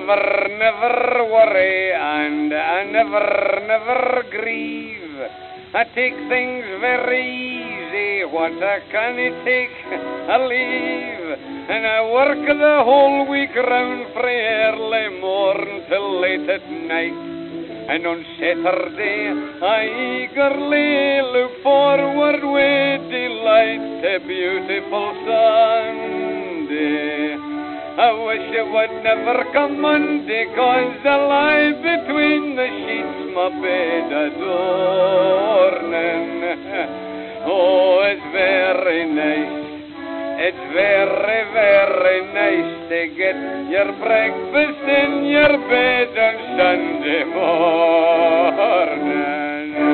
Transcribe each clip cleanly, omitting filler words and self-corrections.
never, never worry, and I never, never grieve. I take things very easy, what I can take, I leave. And I work the whole week round from early morn till late at night. And on Saturday I eagerly look forward with delight to beautiful Sunday. I wish it would never come Monday, 'cause I lie between the sheets, my bed adorning. Oh, it's very nice. It's very, very nice to get your breakfast in your bed on Sunday morning.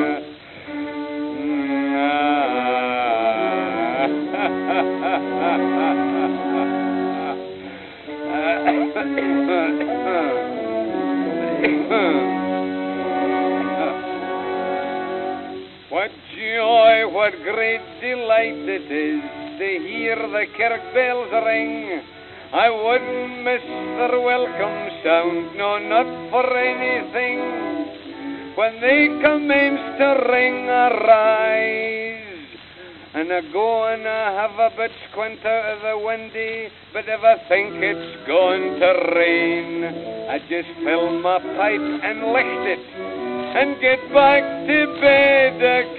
What joy, what great delight it is to hear the kirk bells ring. I wouldn't miss their welcome sound, no, not for anything. When they commence to ring, I rise, and I go and I have a bit squint out of the windy, but if I think it's going to rain, I just fill my pipe and licht it, and get back to bed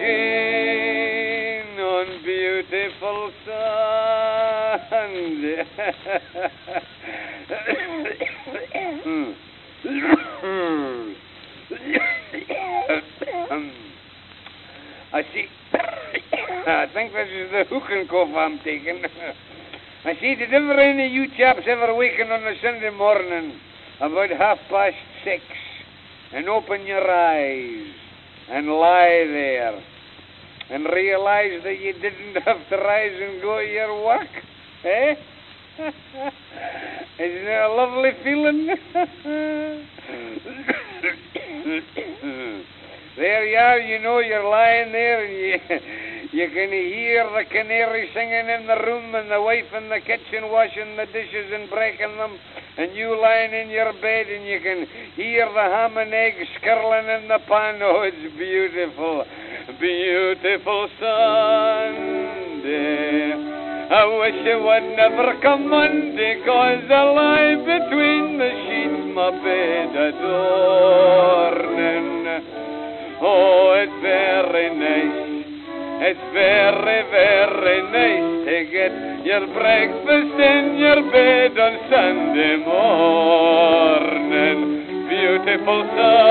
again on beautiful Sunday. I see. I think this is the hooking cough I'm taking. I see, did ever any of you chaps ever waken on a Sunday morning about 6:30 and open your eyes and lie there and realize that you didn't have to rise and go to your work? Eh? Isn't it a lovely feeling? There you are, you know, you're lying there and you can hear the canary singing in the room and the wife in the kitchen washing the dishes and breaking them, and you lying in your bed and you can hear the ham and eggs skirling in the pan. Oh, it's beautiful, beautiful Sunday. I wish it would never come Monday, 'cause I lie between the sheets, my bed adorning. Oh, it's very nice. It's very, very nice to get your breakfast in your bed on Sunday morning. Beautiful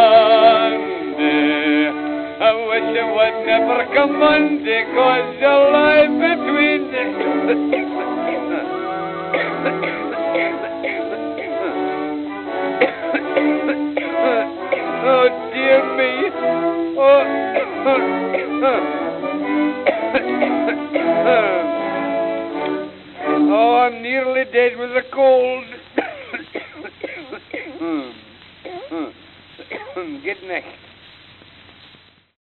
Sunday. I wish it would never come Monday, 'cause you lie between the... Oh, dear me. Oh, oh, I'm nearly dead with a cold. Good night.